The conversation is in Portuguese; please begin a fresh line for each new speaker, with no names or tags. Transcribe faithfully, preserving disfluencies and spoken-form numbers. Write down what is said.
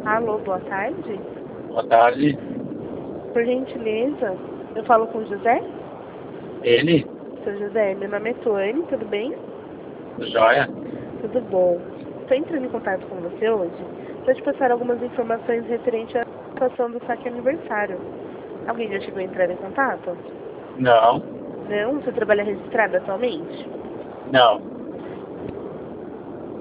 Alô, boa tarde.
Boa tarde.
Por gentileza, eu falo com o José?
Ele?
Seu José, meu nome é Tuane, tudo bem?
Joia?
Tudo bom. Estou entrando em contato com você hoje para te passar algumas informações referentes à situação do saque aniversário. Alguém já chegou a entrar em contato?
Não.
Não? Você trabalha registrado atualmente?
Não.